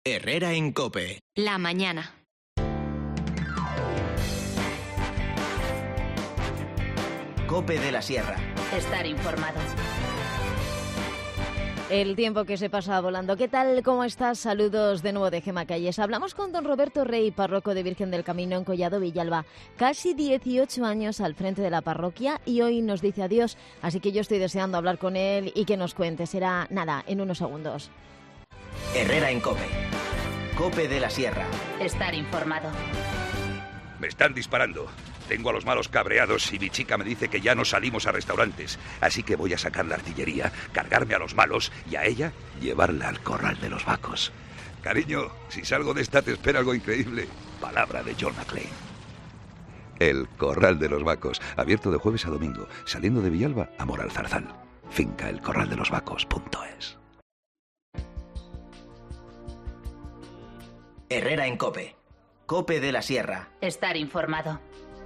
Herrera en COPE. La mañana. COPE de la Sierra. Estar informado. El tiempo que se pasa volando. ¿Qué tal? ¿Cómo estás? Saludos de nuevo de Gema Calles. Hablamos con don Roberto Rey, párroco de Virgen del Camino en Collado Villalba. Casi 18 años al frente de la parroquia y hoy nos dice adiós. Así que yo estoy deseando hablar con él y que nos cuente. Será nada, en unos segundos. Herrera en COPE. COPE de la Sierra. Estar informado. Me están disparando. Tengo a los malos cabreados y mi chica me dice que ya no salimos a restaurantes. Así que voy a sacar la artillería, cargarme a los malos y a ella llevarla al corral de los vacos. Cariño, si salgo de esta te espera algo increíble. Palabra de John McClane. El corral de los vacos, abierto de jueves a domingo, saliendo de Villalba a Mora al Zarzal. Finca elcorraldelosvacos.es. Herrera en COPE. COPE de la Sierra. Estar informado.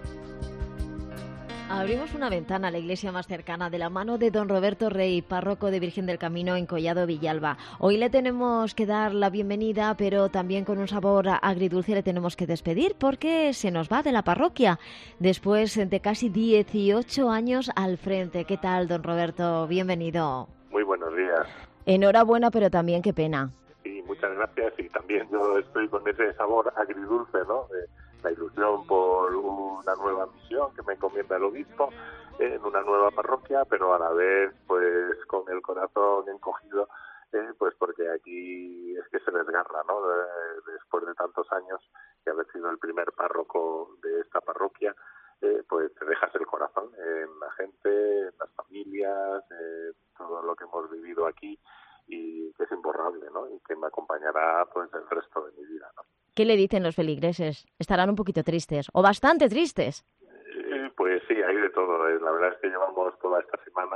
Abrimos una ventana a la iglesia más cercana de la mano de don Roberto Rey, párroco de Virgen del Camino en Collado Villalba. Hoy le tenemos que dar la bienvenida, pero también con un sabor agridulce le tenemos que despedir porque se nos va de la parroquia después de casi 18 años al frente. ¿Qué tal, don Roberto? Bienvenido. Muy buenos días. Enhorabuena, pero también qué pena. Sí, muchas gracias y también yo estoy con ese sabor agridulce, ¿no? La ilusión por una nueva misión que me encomienda el obispo en una nueva parroquia, pero a la vez pues con el corazón encogido, pues porque aquí es que se desgarra, ¿no? Después de tantos años de haber sido el primer párroco de esta parroquia, pues te dejas el corazón en la gente, en las familias, todo lo que hemos vivido aquí y que es imborrable, ¿no? Y que me acompañará pues el resto de mi vida, ¿no? ¿Qué le dicen los feligreses? Estarán un poquito tristes, o bastante tristes. Pues sí, hay de todo. La verdad es que llevamos toda esta semana,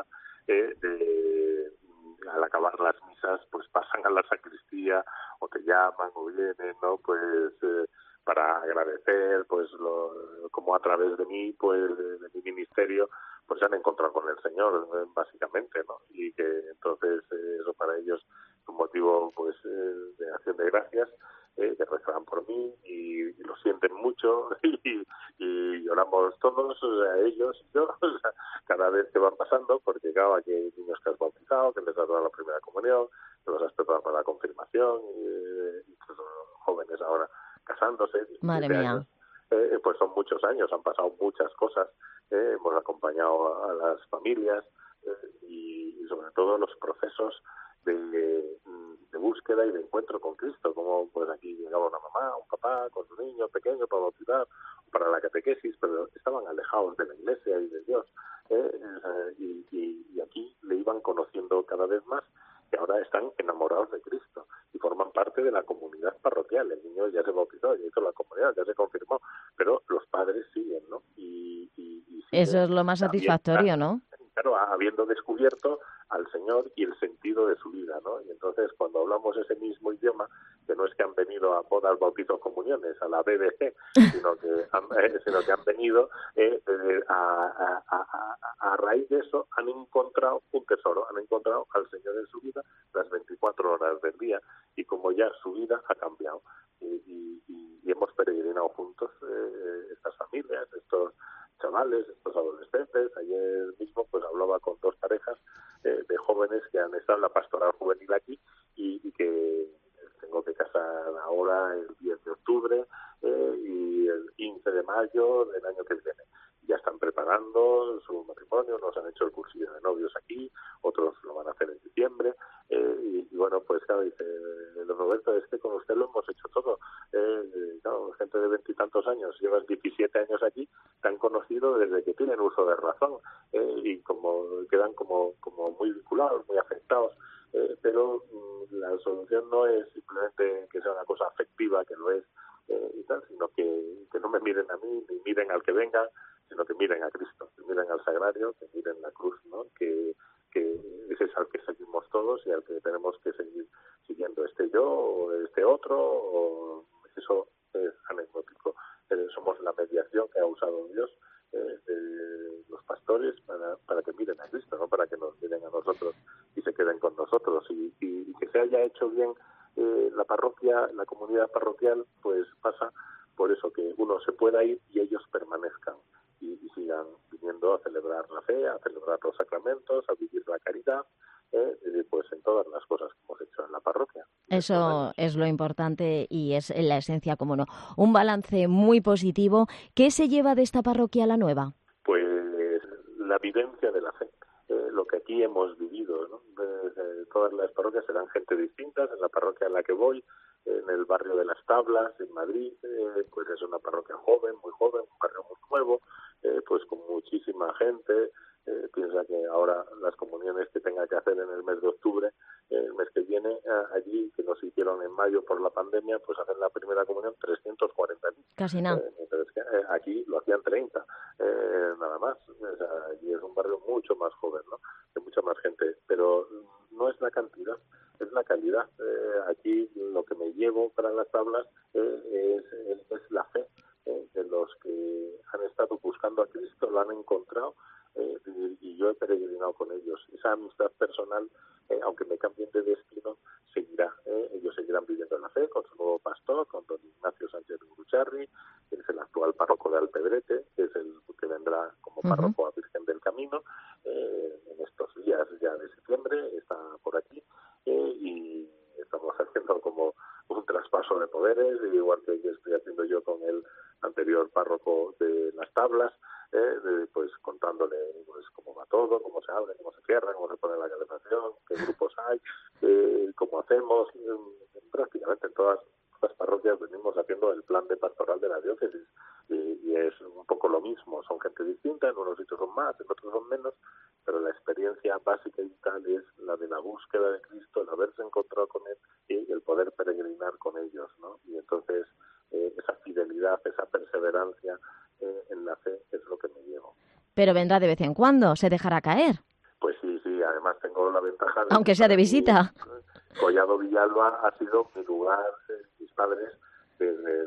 al acabar las misas, pues pasan a la sacristía o te llaman o vienen, ¿no? Pues para agradecer, pues como a través de mí, pues de mi ministerio, pues se han encontrado con el Señor, básicamente, ¿no? Y que entonces eso para ellos es un motivo, pues, de acción de gracias. Que rezan por mí y lo sienten mucho y lloramos todos, o sea, ellos y yo, o sea, cada vez que van pasando, porque claro, aquí hay niños que has bautizado, que les has dado la primera comunión, que los has preparado para la confirmación, incluso jóvenes ahora casándose, 17 Madre mía. años, pues son muchos años, han pasado muchas cosas, hemos acompañado a las familias y sobre todo los procesos de búsqueda y de encuentro con Cristo, como pues aquí llegaba una mamá, un papá con su niño pequeño para bautizar, para la catequesis, pero estaban alejados de la iglesia y de Dios, y aquí le iban conociendo cada vez más y ahora están enamorados de Cristo y forman parte de la comunidad parroquial. El niño ya se bautizó, ya hizo la comunidad, ya se confirmó, pero los padres siguen, ¿no? Y siguen. Eso es lo más satisfactorio, ¿no? Claro, habiendo descubierto al Señor y el sentido de su vida, ¿no? Y entonces cuando hablamos ese mismo idioma, que no es que han venido a bodas, bautizos, comuniones, a la BBC, sino que han venido a raíz de eso, han encontrado un tesoro, han encontrado al Señor en su vida las 24 horas del día, y como ya su vida ha cambiado. Y hemos peregrinado juntos, estas familias, estos chavales, estos adolescentes. Ayer mismo pues hablaba con dos parejas de jóvenes que han estado en la pastoral juvenil aquí y que tengo que casar ahora el 10 de octubre y el 15 de mayo del año que viene. Ya están preparando su matrimonio, nos han hecho el cursillo de novios aquí, otros lo van a hacer en diciembre, y bueno, pues claro, dice Roberto, es que con usted lo hemos hecho todo. Claro, gente de 20 y tantos años, llevas 17 años aquí, te han conocido desde que tienen uso de razón, y como quedan como muy vinculados, muy afectados, pero la solución no es simplemente que sea una cosa afectiva, que lo es, y tal, sino que no me miren a mí, ni miren al que venga, sino que miren a Cristo, que miren al Sagrario, que miren la cruz, ¿no? Que ese es al que seguimos todos y al que tenemos que seguir siguiendo, este yo o este otro, o eso es anecdótico. Somos la mediación que ha usado Dios, de los pastores para que miren a Cristo, no para que nos miren a nosotros y se queden con nosotros, y que se haya hecho bien la parroquia la comunidad parroquial pues pasa por eso, que uno se pueda ir y ellos permanezcan y sigan viniendo a celebrar la fe, a celebrar los sacramentos, a vivir la caridad, pues en todas las cosas que hemos hecho en la parroquia. Eso es lo importante y es la esencia, como no. Un balance muy positivo. ¿Qué se lleva de esta parroquia a la nueva? Pues la vivencia de la fe. Lo que aquí hemos vivido, ¿no? Todas las parroquias serán gente distintas. En la parroquia en la que voy, en el barrio de Las Tablas, en Madrid, pues es una parroquia joven, un barrio muy nuevo, pues con muchísima gente. Piensa que ahora las comuniones que tenga que hacer en el mes de octubre, el mes que viene, allí, que nos hicieron en mayo por la pandemia, pues hacen la primera comunión 340.000. Casi nada. Entonces, aquí lo hacían 30, nada más. O sea, allí es un barrio mucho más joven, ¿no? De mucha más gente, pero no es la cantidad, es la calidad. Aquí lo que me llevo para Las Tablas es la fe de los que han estado buscando a Cristo, lo han encontrado, y yo he peregrinado con ellos. Esa amistad personal, aunque me cambien de destino, seguirá. Ellos seguirán viviendo la fe con su nuevo pastor, con don Ignacio Sánchez Gurrucharri, que es el actual párroco de Alpedrete, que es el que vendrá como párroco a Virgen del Camino en estos días ya de septiembre, está por aquí, y estamos haciendo como un traspaso de poderes, igual que estoy haciendo yo con el anterior párroco de Las Tablas, pues contándole pues cómo va todo, cómo se abre, cómo se cierra, cómo se pone la calefacción, qué grupos hay, cómo hacemos. Prácticamente en todas las parroquias venimos haciendo el plan de pastoral de la diócesis y es un poco lo mismo. Son gente distinta, en unos sitios son más, en otros son menos, pero la experiencia básica y vital es la de la búsqueda de Cristo, el haberse encontrado con Él y el poder peregrinar con ellos, ¿no? Y entonces esa fidelidad, esa perseverancia en la fe es lo que me llevo. Pero vendrá de vez en cuando, se dejará caer. Pues sí, además tengo la ventaja de... Aunque sea de visita. Collado Villalba ha sido mi lugar, mis padres, desde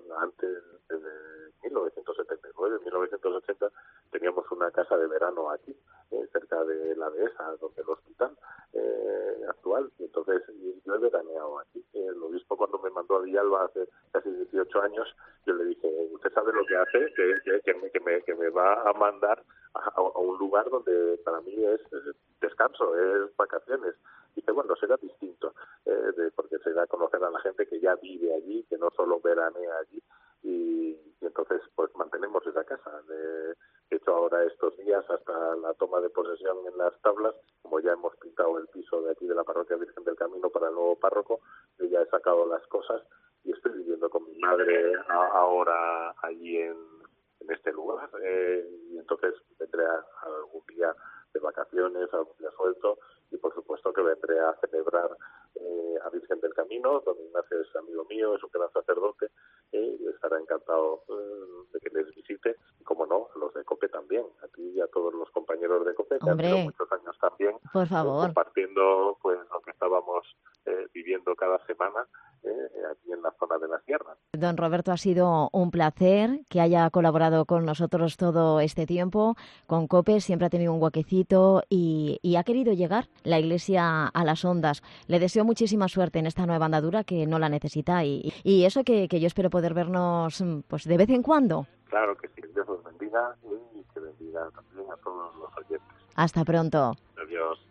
1979, 1980, teníamos una casa de verano aquí, cerca de la dehesa, donde el hospital actual, y entonces yo he veraneado aquí. El obispo, cuando me mandó a Villalba hace casi 18 años, yo le dije, usted sabe lo que hace, que me va a mandar a un lugar donde para mí es descanso, es vacaciones. Y que bueno, será distinto, porque será conocer a la gente que ya vive allí, que no solo veranea allí, y entonces pues mantenemos esa casa. De hecho, ahora estos días, hasta la toma de posesión en Las Tablas, como ya hemos pintado el piso de aquí de la parroquia Virgen del Camino para el nuevo párroco, yo ya he sacado las cosas y estoy viviendo con mi madre ahora allí en este lugar, y entonces vendré algún día de vacaciones, algún día suelto, y por supuesto que vendré a celebrar a Virgen del Camino. Don Ignacio es amigo mío, es un gran sacerdote, y estará encantado de que les visite, y como no, los de COPE también, a ti y a todos los compañeros de COPE, que han sido muchos años también, por favor, compartiendo pues lo que estábamos viviendo cada semana aquí en la zona de la sierra. Don Roberto, ha sido un placer que haya colaborado con nosotros todo este tiempo. Con COPE siempre ha tenido un huequecito y ha querido llegar la Iglesia a las ondas. Le deseo muchísima suerte en esta nueva andadura, que no la necesita, y eso que yo espero poder vernos pues de vez en cuando. Claro que sí, Dios los bendiga y que bendiga también a todos los oyentes. Hasta pronto. Adiós.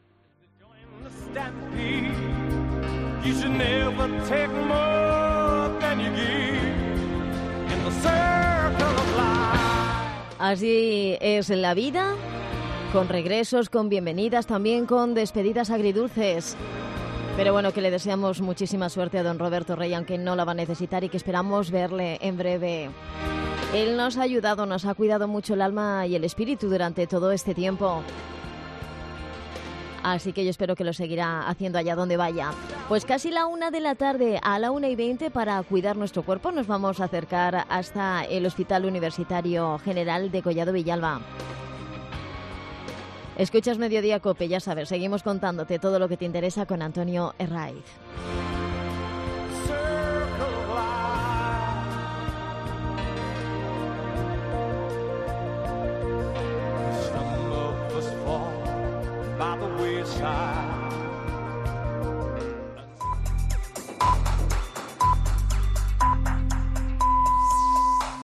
You should never take more than you give in the circle of life. Así es la vida, con regresos, con bienvenidas, también con despedidas agridulces. Pero bueno, que le deseamos muchísima suerte a don Roberto Rey, aunque no la va a necesitar, y que esperamos verle en breve. Él nos ha ayudado, nos ha cuidado mucho el alma y el espíritu durante todo este tiempo. Así que yo espero que lo seguirá haciendo allá donde vaya. Pues casi la 1 de la tarde, a la 1:20, para cuidar nuestro cuerpo, nos vamos a acercar hasta el Hospital Universitario General de Collado Villalba. Escuchas Mediodía COPE, ya sabes, seguimos contándote todo lo que te interesa con Antonio Herraiz.